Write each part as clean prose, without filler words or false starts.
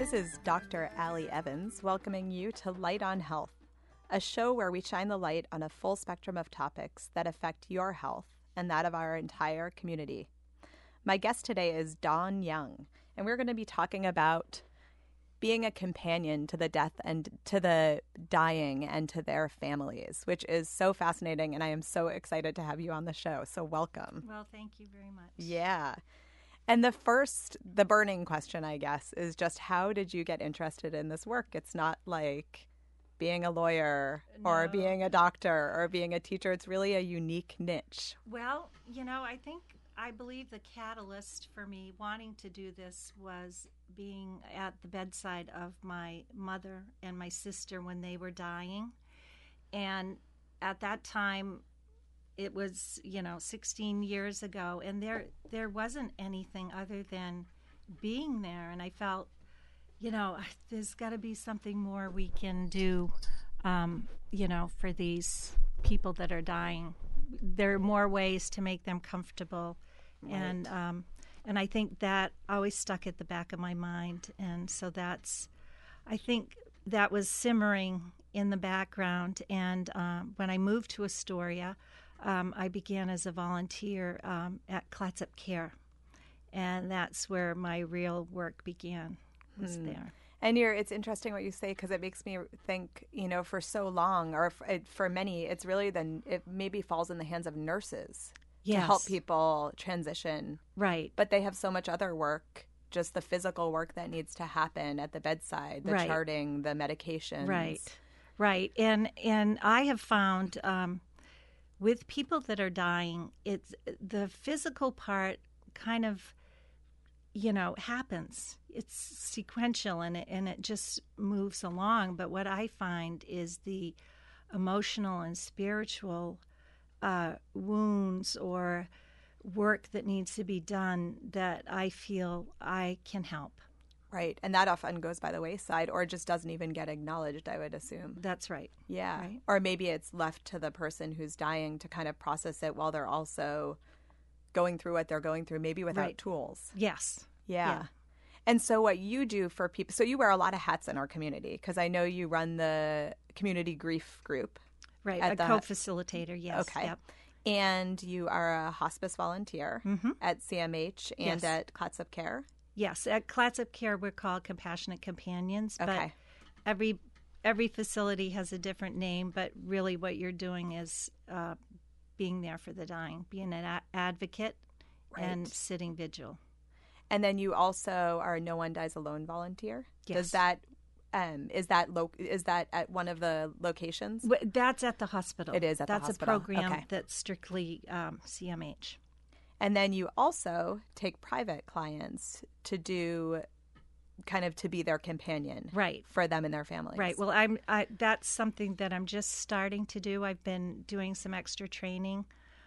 This is Dr. Allie Evans welcoming you to Light on Health, a show where we shine the light on a full spectrum of topics that affect your health and that of our entire community. My guest today is Dawn Young, and we're going to be talking about being a companion to the death and to the dying and to their families, which is so fascinating, and I am so excited to have you on the show. So welcome. Well, thank you very much. Yeah. And the burning question, I guess, is just how did you get interested in this work? It's not like being a lawyer or being a doctor or being a teacher. It's really a unique niche. Well, I believe the catalyst for me wanting to do this was being at the bedside of my mother and my sister when they were dying. And at that time, it was, 16 years ago, and there wasn't anything other than being there. And I felt, there's got to be something more we can do, for these people that are dying. There are more ways to make them comfortable. Right. And I think that always stuck at the back of my mind. And so I think that was simmering in the background. And when I moved to Astoria, I began as a volunteer at Clatsop Care, and that's where my real work began, was there. And it's interesting what you say, because it makes me think, for so long, or for many, it's really it maybe falls in the hands of nurses to help people transition. Right. But they have so much other work, just the physical work that needs to happen at the bedside, the charting, the medications. Right. And I have found with people that are dying, it's the physical part kind of, happens. It's sequential and it just moves along. But what I find is the emotional and spiritual wounds or work that needs to be done that I feel I can help. Right. And that often goes by the wayside or just doesn't even get acknowledged, I would assume. That's right. Yeah. Right. Or maybe it's left to the person who's dying to kind of process it while they're also going through what they're going through, maybe without tools. Yes. Yeah. And so what you do for people, so you wear a lot of hats in our community, because I know you run the community grief group. Right. A co-facilitator, yes. Okay. Yep. And you are a hospice volunteer at CMH and at Clatsop Care. Yes, at Clatsop Care we're called Compassionate Companions, but every facility has a different name, but really what you're doing is being there for the dying, being an advocate and sitting vigil. And then you also are a No One Dies Alone volunteer. Yes. Does that is that at one of the locations? That's at the hospital. It is at the hospital. That's a program that's strictly CMH. And then you also take private clients to do to be their companion, for them and their families. Right. Well, that's something that I'm just starting to do. I've been doing some extra training.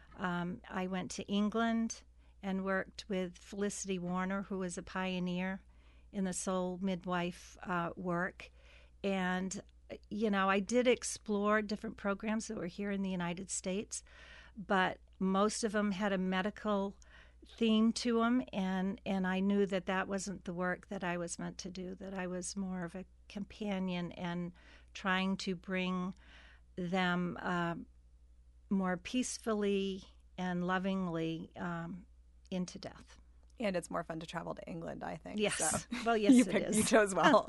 I went to England and worked with Felicity Warner, who was a pioneer in the soul midwife work. And, I did explore different programs that were here in the United States, but most of them had a medical theme to them, and I knew that wasn't the work that I was meant to do, that I was more of a companion and trying to bring them more peacefully and lovingly into death. And it's more fun to travel to England, I think. Yes. So. Well, yes, it is. You chose well.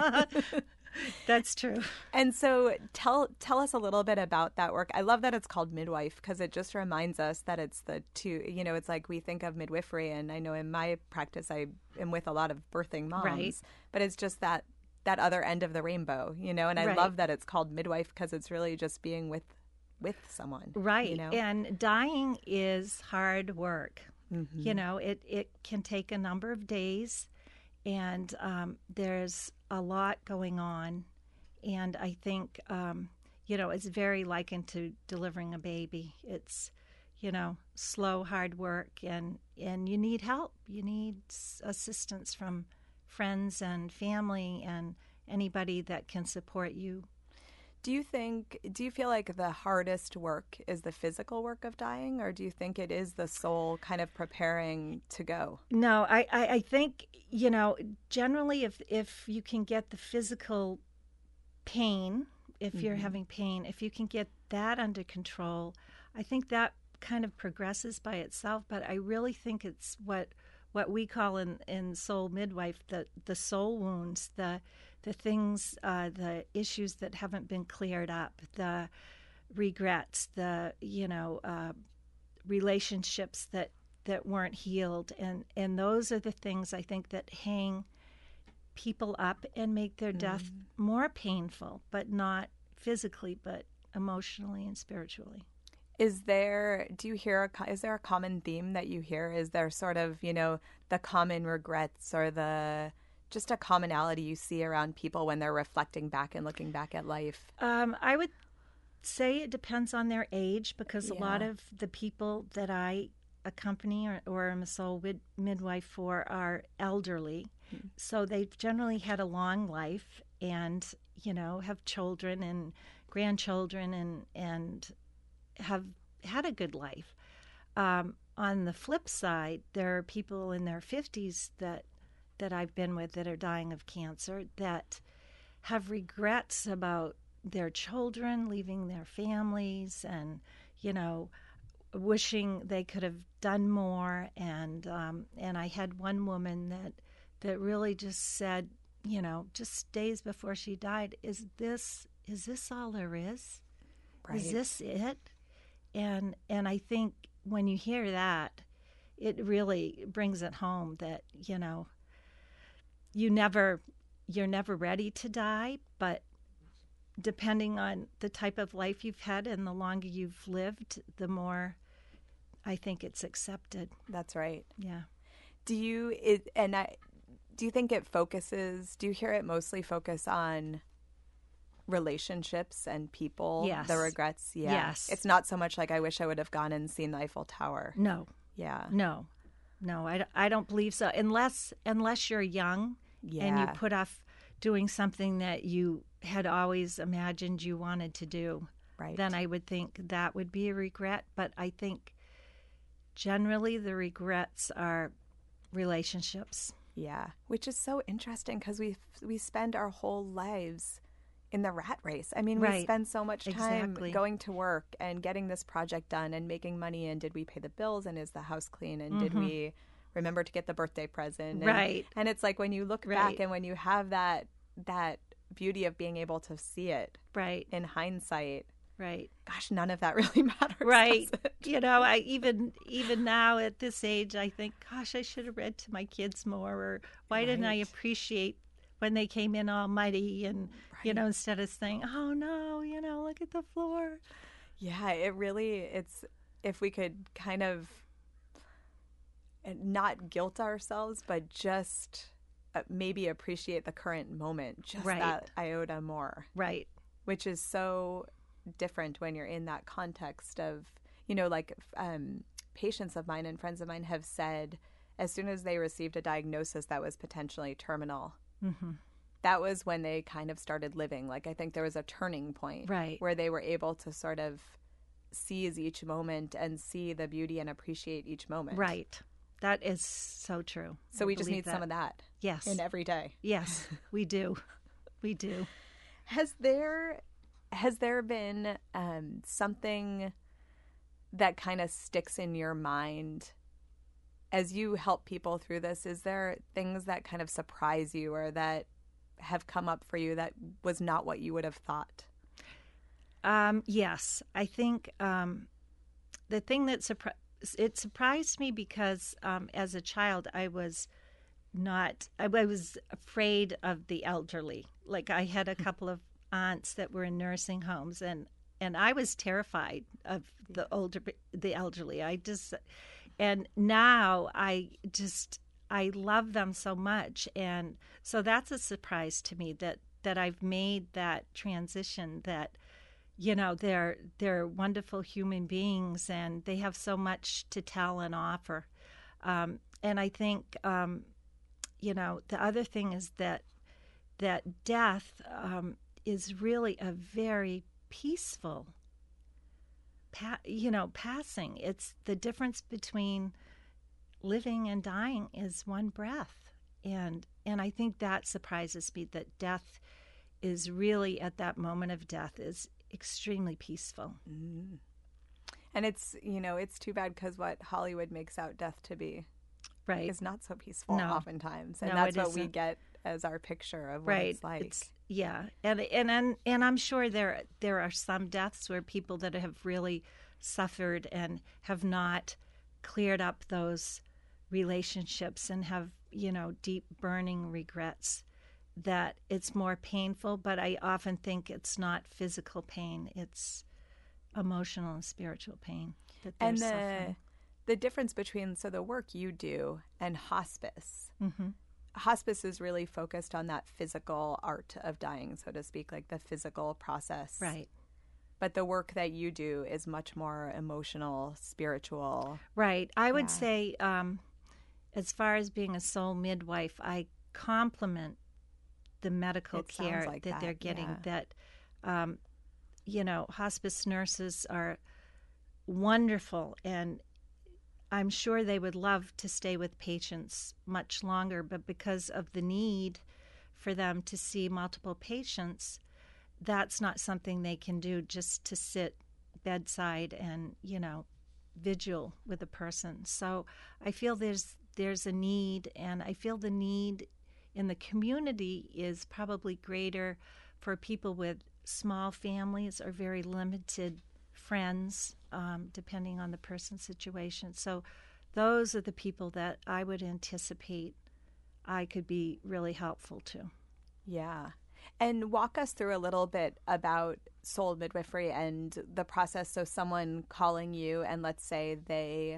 That's true. And so tell us a little bit about that work. I love that it's called midwife, because it just reminds us that it's the two, it's like we think of midwifery, and I know in my practice I am with a lot of birthing moms, but it's just that other end of the rainbow, and I love that it's called midwife, because it's really just being with someone. Right. And dying is hard work. Mm-hmm. It can take a number of days, and there's a lot going on. And I think, it's very likened to delivering a baby. It's, slow, hard work, and you need help. You need assistance from friends and family and anybody that can support you. Do you feel like the hardest work is the physical work of dying, or do you think it is the soul kind of preparing to go? No, I think, generally if you can get the physical pain, if you're having pain, if you can get that under control, I think that kind of progresses by itself. But I really think it's what we call in soul midwife the soul wounds, the things, the issues that haven't been cleared up, the regrets, the relationships that weren't healed, and those are the things I think that hang people up and make their death more painful, but not physically, but emotionally and spiritually. Is there a common theme that you hear? Is there sort of, the common regrets or just a commonality you see around people when they're reflecting back and looking back at life? I would say it depends on their age, because a lot Yeah. of the people that I accompany or am a soul midwife for are elderly. So they've generally had a long life and, have children and grandchildren and have had a good life. On the flip side, there are people in their 50s that I've been with that are dying of cancer that have regrets about their children leaving their families and, wishing they could have done more. And I had one woman that really just said, just days before she died, is this all there is? Right. Is this it? And I think when you hear that, it really brings it home that, you're never ready to die, but depending on the type of life you've had and the longer you've lived, the more I think it's accepted. That's right. Yeah. Do you think do you hear it mostly focus on relationships and people? Yes. The regrets? Yeah. Yes. It's not so much like I wish I would have gone and seen the Eiffel Tower. No. Yeah. No, I don't believe so. Unless you're young and you put off doing something that you had always imagined you wanted to do, Right. then I would think that would be a regret. But I think generally the regrets are relationships. Yeah, which is so interesting because we spend our whole lives in the rat race. I mean, we Right. spend so much time Exactly. going to work and getting this project done and making money. And did we pay the bills? And is the house clean? And did we remember to get the birthday present? And, Right. And it's like when you look Right. back and when you have that beauty of being able to see it Right. in hindsight, Right. gosh, none of that really matters. Right. Does it? I even now at this age, I think, gosh, I should have read to my kids more, or why didn't I Right. appreciate when they came in all muddy and, Right. instead of saying, oh no, look at the floor. Yeah, it's if we could kind of not guilt ourselves, but just maybe appreciate the current moment, just Right. that iota more, Right. which is so different when you're in that context of, patients of mine and friends of mine have said as soon as they received a diagnosis that was potentially terminal, that was when they kind of started living. Like, I think there was a turning point Right. where they were able to sort of seize each moment and see the beauty and appreciate each moment. Right. That is so true. So I we just believe need some of that Yes. in every day. Yes, we do. We do. Has there been something that kind of sticks in your mind as you help people through this? Is there things that kind of surprise you or that have come up for you that was not what you would have thought? Yes, I think the thing that surprised me because as a child I was afraid of the elderly. Like, I had a couple of aunts that were in nursing homes, and I was terrified of the elderly. And now I love them so much, and so that's a surprise to me that I've made that transition. That they're wonderful human beings, and they have so much to tell and offer. And I think the other thing is that death is really a very peaceful, passing. It's the difference between living and dying is one breath. And I think that surprises me, that death is really, at that moment of death, is extremely peaceful. Mm. And it's, it's too bad because what Hollywood makes out death to be is not so peaceful oftentimes. And that's what we get as our picture of what it's like. And I'm sure there are some deaths where people that have really suffered and have not cleared up those relationships and have, deep burning regrets, that it's more painful. But I often think it's not physical pain, it's emotional and spiritual pain that they're suffering. The difference between the work you do and hospice. Mm-hmm. Hospice is really focused on that physical art of dying, so to speak, like the physical process. Right. But the work that you do is much more emotional, spiritual. Right. I would say, as far as being a soul midwife, I compliment the medical care that they're getting. That, hospice nurses are wonderful, and I'm sure they would love to stay with patients much longer, but because of the need for them to see multiple patients, that's not something they can do, just to sit bedside and, vigil with a person. So I feel there's a need, and I feel the need in the community is probably greater for people with small families or very limited friends, depending on the person's situation. So those are the people that I would anticipate I could be really helpful to. Yeah. And walk us through a little bit about soul midwifery and the process. So someone calling you, and let's say they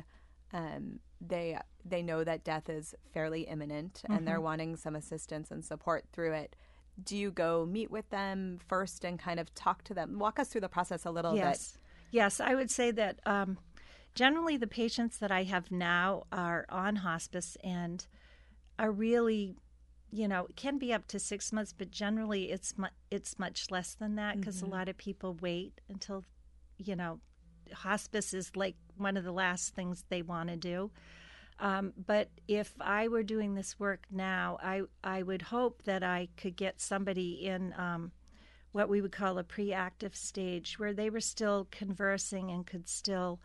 know that death is fairly imminent, mm-hmm. and they're wanting some assistance and support through it. Do you go meet with them first and kind of talk to them? Walk us through the process a little bit. Yes, I would say that generally the patients that I have now are on hospice and are really, it can be up to 6 months, but generally it's much less than that, because mm-hmm. a lot of people wait until, hospice is like one of the last things they want to do. But if I were doing this work now, I would hope that I could get somebody in what we would call a pre-active stage, where they were still conversing and could still,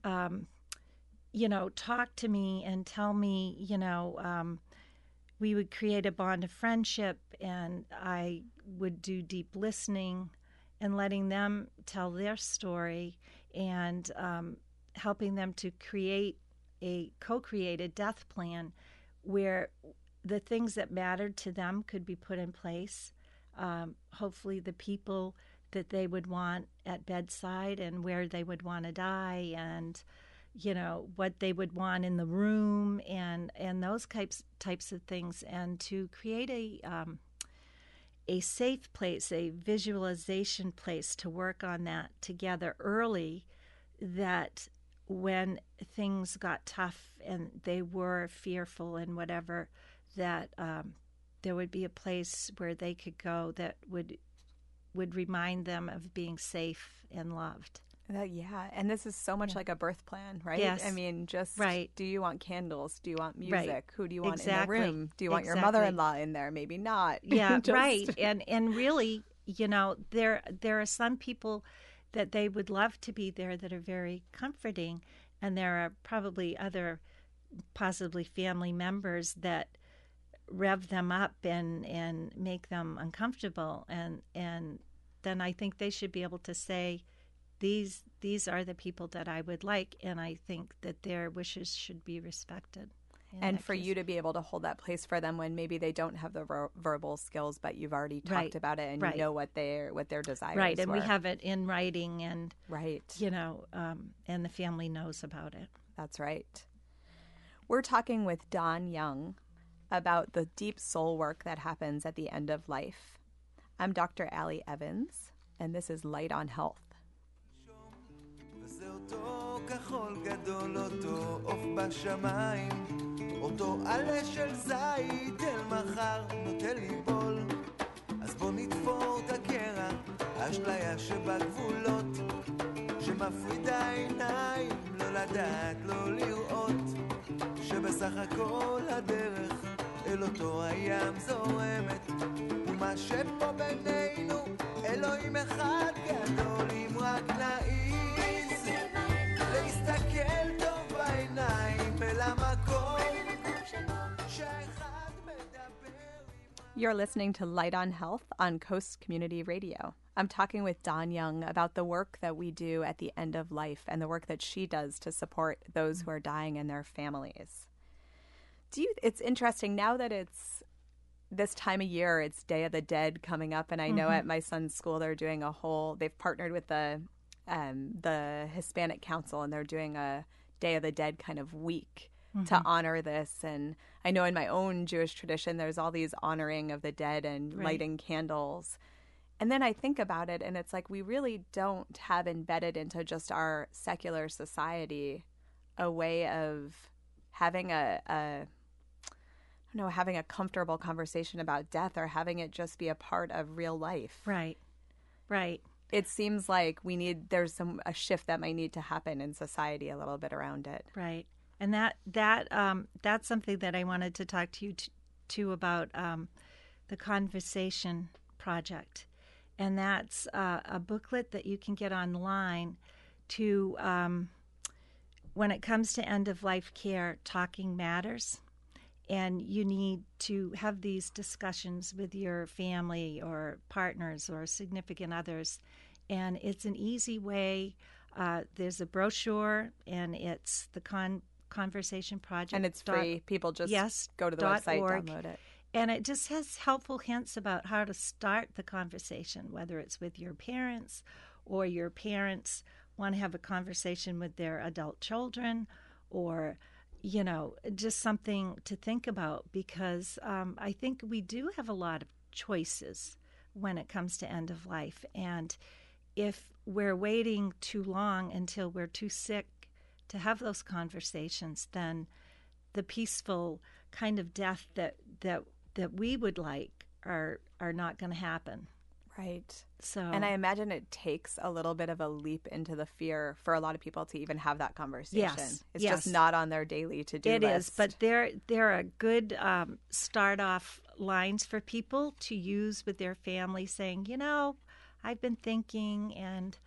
talk to me and tell me, we would create a bond of friendship, and I would do deep listening and letting them tell their story, and helping them to co-create a death plan where the things that mattered to them could be put in place. Hopefully the people that they would want at bedside, and where they would want to die, and what they would want in the room, and those types of things, and to create a safe place, a visualization place to work on that together early, that when things got tough and they were fearful and whatever, that there would be a place where they could go that would remind them of being safe and loved. And this is so much like a birth plan, right? Yes. I mean, just do you want candles? Do you want music? Right. Who do you want in the room? Do you want your mother-in-law in there? Maybe not. Yeah, right. And really, there are some people that they would love to be there that are very comforting, and there are probably other, possibly family members that rev them up and make them uncomfortable, and then I think they should be able to say, these are the people that I would like, and I think that their wishes should be respected. And for you to be able to hold that place for them when maybe they don't have the verbal skills, but you've already talked about it, and you know what their desires were. Right, and we have it in writing, and and the family knows about it. That's right. We're talking with Dawn Young about the deep soul work that happens at the end of life. I'm Dr. Allie Evans, and this is Light on Health. אותו כחול גדול, אותו עוף בשמיים, אותו עלה של זית אל מחר נוטה ליבול, אז בוא נתפור את הקרח האשליה שבגבולות שמפרידה עיניים, לא לדעת, לא לראות שבסך הכל הדרך אל אותו הים זורמת ומה שפה בינינו אלוהים אחד גדול אם רק נעיז להסתכל טוב בעיניים אל המקום שאחד מדבר. You're listening to Light on Health on Coast Community Radio. I'm talking with Dawn Young about the work that we do at the end of life and the work that she does to support those who are dying and their families. It's interesting now that it's this time of year, it's Day of the Dead coming up, and I know at my son's school they're doing they've partnered with the Hispanic Council, and they're doing a Day of the Dead kind of week to honor this. And I know in my own Jewish tradition, there's all these honoring of the dead and lighting candles. And then I think about it, and it's like we really don't have embedded into just our secular society a way of having having a comfortable conversation about death, or having it just be a part of real life. Right. It seems like there's a shift that might need to happen in society a little bit around it. Right. And that's something that I wanted to talk to you too about, the Conversation Project. And that's a booklet that you can get online to, when it comes to end-of-life care, talking matters. And you need to have these discussions with your family or partners or significant others. And it's an easy way. There's a brochure, and it's the Conversation Project. And it's free. People just go to the website, download it. And it just has helpful hints about how to start the conversation, whether it's with your parents or your parents want to have a conversation with their adult children, or, just something to think about, because I think we do have a lot of choices when it comes to end of life. And if we're waiting too long until we're too sick to have those conversations, then the peaceful kind of death that we would like are not going to happen. Right. So, and I imagine it takes a little bit of a leap into the fear for a lot of people to even have that conversation. Yes. It's just not on their daily to-do list. It is, but there are good start-off lines for people to use with their family, saying, I've been thinking, and,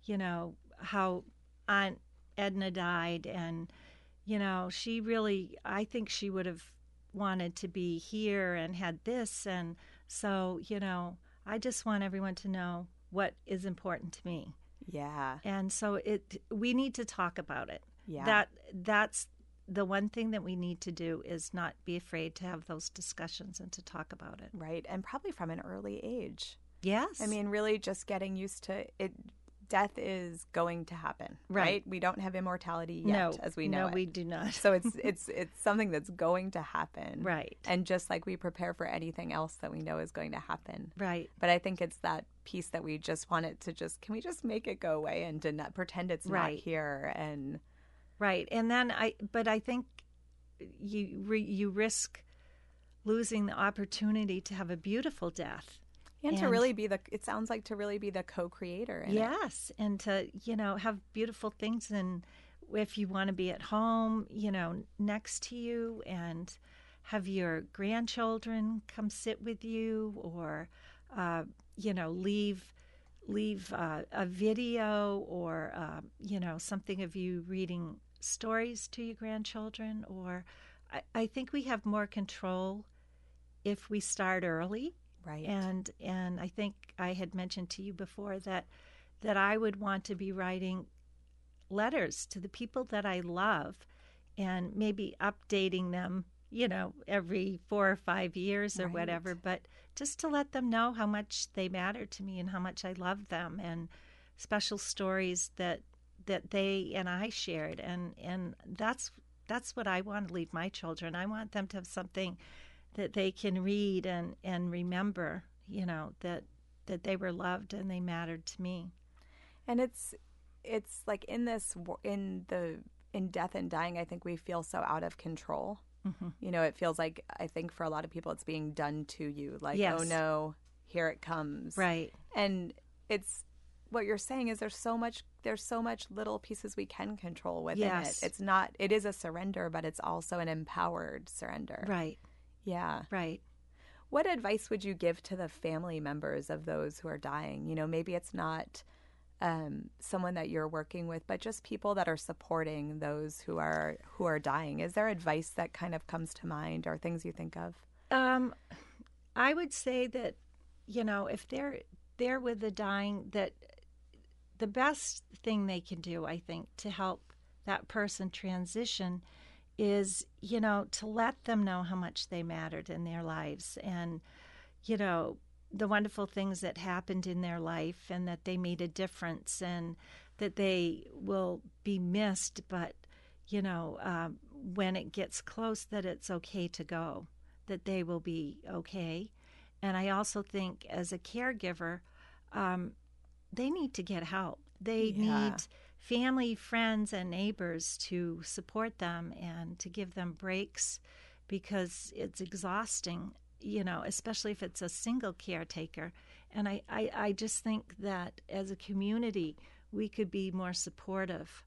how Aunt Edna died, and, she really, I think she would have wanted to be here and had this, and so, I just want everyone to know what is important to me. Yeah. And so we need to talk about it. Yeah. That's the one thing that we need to do, is not be afraid to have those discussions and to talk about it. Right. And probably from an early age. Yes. I mean, really just getting used to it. Death is going to happen, right? We don't have immortality yet, as we know it. No, we do not. So it's something that's going to happen. Right. And just like we prepare for anything else that we know is going to happen. Right. But I think it's that piece that we just want it to can we just make it go away and to not pretend it's not here? And right. And then I think you risk losing the opportunity to have a beautiful death. And to really be it sounds like to really be the co-creator in yes, it. And to, have beautiful things, and if you want to be at home, next to you, and have your grandchildren come sit with you, or, leave a video, or, something of you reading stories to your grandchildren. Or I think we have more control if we start early. Right. And I think I had mentioned to you before that I would want to be writing letters to the people that I love, and maybe updating them, every 4 or 5 years or whatever, but just to let them know how much they matter to me and how much I love them, and special stories that they and I shared. And that's what I want to leave my children. I want them to have something that they can read and remember, that they were loved and they mattered to me. And it's like in death and dying, I think we feel so out of control. Mm-hmm. It feels like, I think for a lot of people, it's being done to you. Like, oh no, here it comes. Right. And it's what you're saying is there's so much little pieces we can control within Yes. it is a surrender, but it's also an empowered surrender. Right. Yeah. Right. What advice would you give to the family members of those who are dying? Maybe it's not someone that you're working with, but just people that are supporting those who are dying. Is there advice that kind of comes to mind or things you think of? I would say that, if they're there with the dying, that the best thing they can do, I think, to help that person transition is, to let them know how much they mattered in their lives and, the wonderful things that happened in their life and that they made a difference and that they will be missed, but, when it gets close, that it's okay to go, that they will be okay. And I also think as a caregiver, they need to get help. They need family, friends, and neighbors to support them and to give them breaks because it's exhausting, especially if it's a single caretaker. And I just think that as a community, we could be more supportive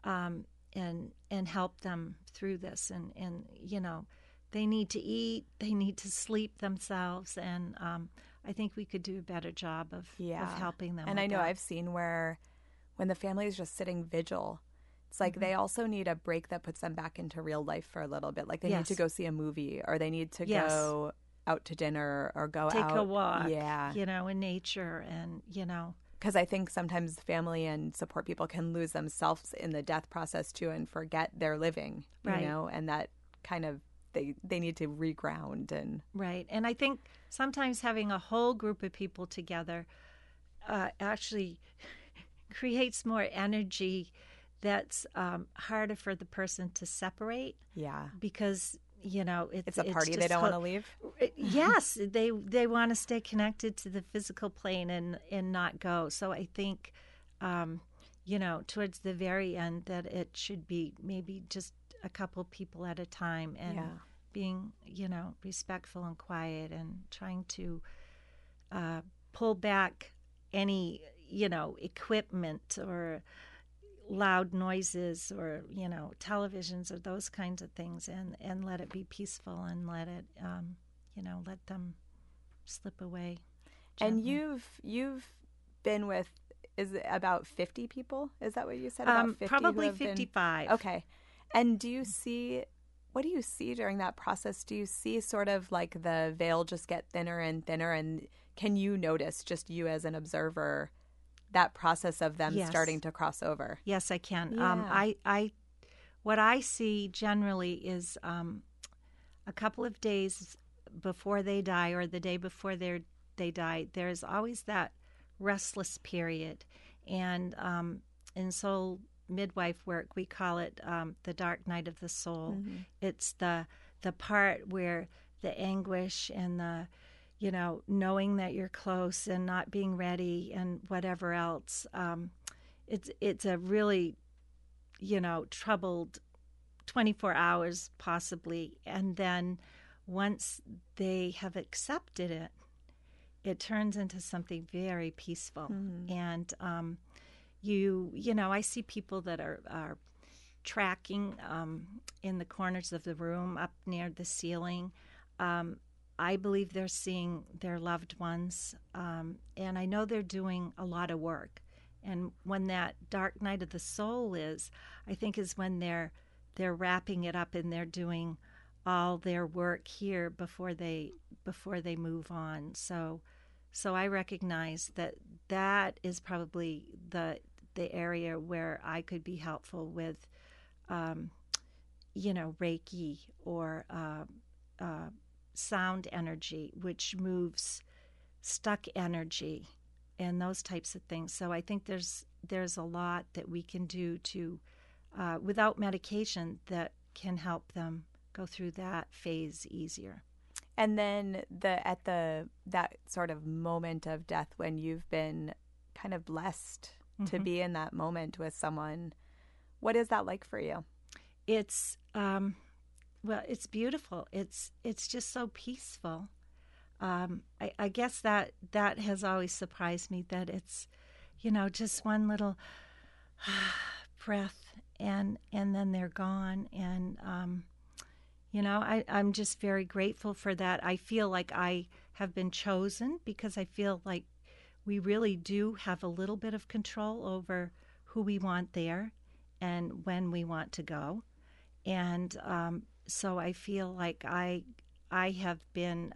and help them through this. And they need to eat, they need to sleep themselves, and I think we could do a better job of helping them. And I know I've seen where when the family is just sitting vigil, it's like they also need a break that puts them back into real life for a little bit. Like they need to go see a movie or they need to go out to dinner or take out. a walk, in nature and, Because I think sometimes family and support people can lose themselves in the death process too and forget they're living, and that kind of they need to reground and right. And I think sometimes having a whole group of people together actually creates more energy that's harder for the person to separate. Yeah, because it's a party they don't want to leave. Yes, they want to stay connected to the physical plane and not go. So I think towards the very end that it should be maybe just a couple people at a time and being, respectful and quiet and trying to pull back any, equipment or loud noises or, televisions or those kinds of things and let it be peaceful and let it, let them slip away gently. And you've been with, is it about 50 people? Is that what you said? About 50 probably 55. Okay. And what do you see during that process? Do you see sort of like the veil just get thinner and thinner? And can you notice, just you as an observer, that process of them starting to cross over? Yes, I can. Yeah. What I see generally is a couple of days before they die or the day before they die, there's always that restless period. And in soul midwife work, we call it the dark night of the soul. Mm-hmm. It's the part where the anguish and the knowing that you're close and not being ready and whatever else. It's a really, troubled 24 hours possibly. And then once they have accepted it, it turns into something very peaceful. Mm-hmm. And I see people that are tracking in the corners of the room up near the ceiling. I believe they're seeing their loved ones, and I know they're doing a lot of work. And when that dark night of the soul is, I think is when they're wrapping it up and they're doing all their work here before they move on. So I recognize that is probably the area where I could be helpful with, Reiki or sound energy, which moves stuck energy and those types of things. So I think there's a lot that we can do to without medication that can help them go through that phase easier. And then that sort of moment of death when you've been kind of blessed to be in that moment with someone, what is that like for you? It's it's beautiful. It's just so peaceful. I guess that has always surprised me, that it's, just one little breath, and then they're gone. And, I'm just very grateful for that. I feel like I have been chosen, because I feel like we really do have a little bit of control over who we want there and when we want to go. And so I feel like I have been,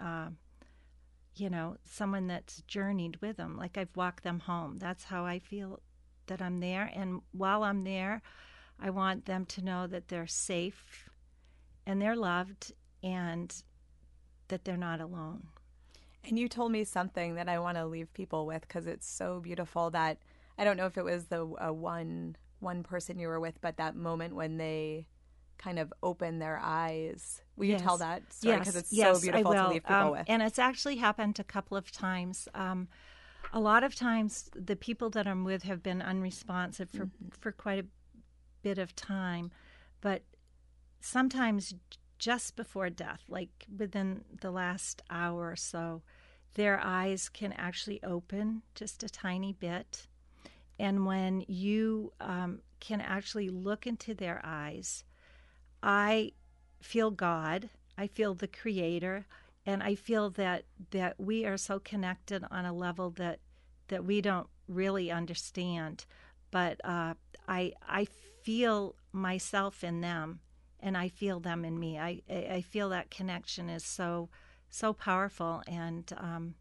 someone that's journeyed with them. Like, I've walked them home. That's how I feel that I'm there. And while I'm there, I want them to know that they're safe and they're loved, and that they're not alone. And you told me something that I want to leave people with, because it's so beautiful, that I don't know if it was the one person you were with, but that moment when they kind of open their eyes. Will you tell that story? Because it's so beautiful to leave people with. And it's actually happened a couple of times. A lot of times the people that I'm with have been unresponsive for quite a bit of time, but sometimes just before death, like within the last hour or so, their eyes can actually open just a tiny bit. And when you can actually look into their eyes, I feel God, I feel the Creator, and I feel that we are so connected on a level that we don't really understand. But I feel myself in them, and I feel them in me. I feel that connection is so powerful, and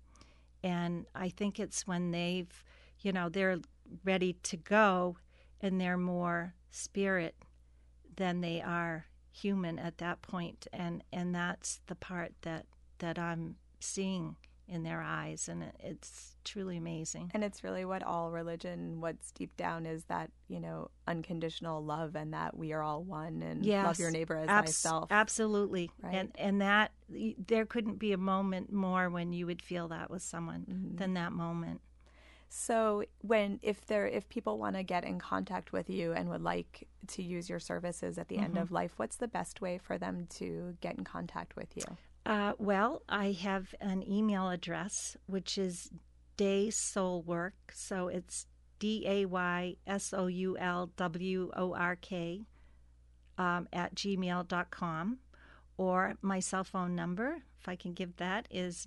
I think it's when they're ready to go, and they're more spirit than they are human at that point, and that's the part that I'm seeing in their eyes, and it's truly amazing. And it's really what all religion, what's deep down, is that, unconditional love, and that we are all one, and love your neighbor as thyself. Absolutely. Right. And that there couldn't be a moment more when you would feel that with someone than that moment. So if people want to get in contact with you and would like to use your services at the end of life, what's the best way for them to get in contact with you? Well, I have an email address, which is daysoulwork. So it's DAYSOULWORK at gmail.com. Or my cell phone number, if I can give that, is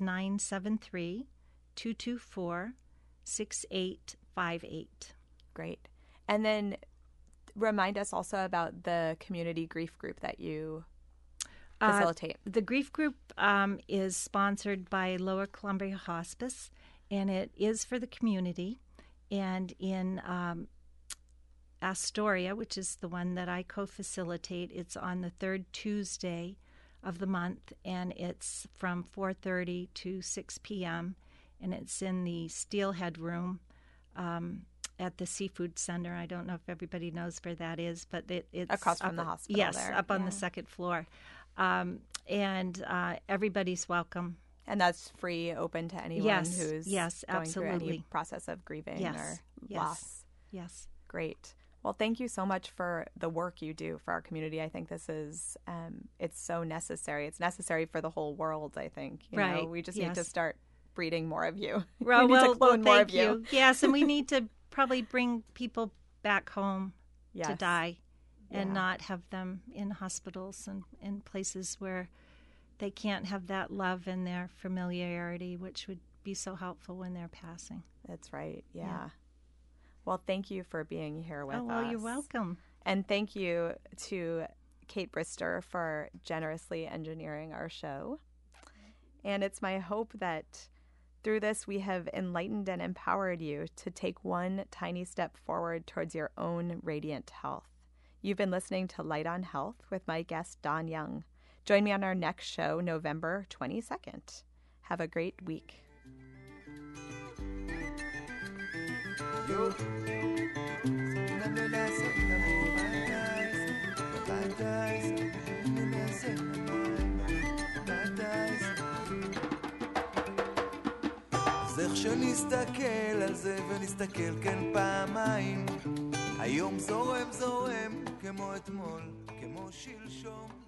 973-224-6858. Great. And then remind us also about the community grief group that you facilitate. The grief group is sponsored by Lower Columbia Hospice, and it is for the community. And in Astoria, which is the one that I co-facilitate, it's on the third Tuesday of the month, and it's from 4:30 to 6 p.m., and it's in the Steelhead Room at the Seafood Center. I don't know if everybody knows where that is, but it's across from the hospital. Yes, there. Up on the second floor. And everybody's welcome. And that's free, open to anyone who's going through any process of grieving or loss. Yes. Great. Well, thank you so much for the work you do for our community. I think this is, it's so necessary. It's necessary for the whole world, I think. You know, we just need to start breeding more of you. Well, we need to clone more of you. Yes, and we need to probably bring people back home to die and not have them in hospitals and in places where they can't have that love and their familiarity, which would be so helpful when they're passing. That's right. Yeah. Well, thank you for being here with us. Oh, well, you're welcome. And thank you to Kate Brister for generously engineering our show. And it's my hope that through this we have enlightened and empowered you to take one tiny step forward towards your own radiant health. You've been listening to Light on Health with my guest, Dawn Young. Join me on our next show, November 22nd. Have a great week. אז איך שנסתכל על זה ונסתכל כן פעמיים, היום זורם כמו אתמול, כמו שלשום.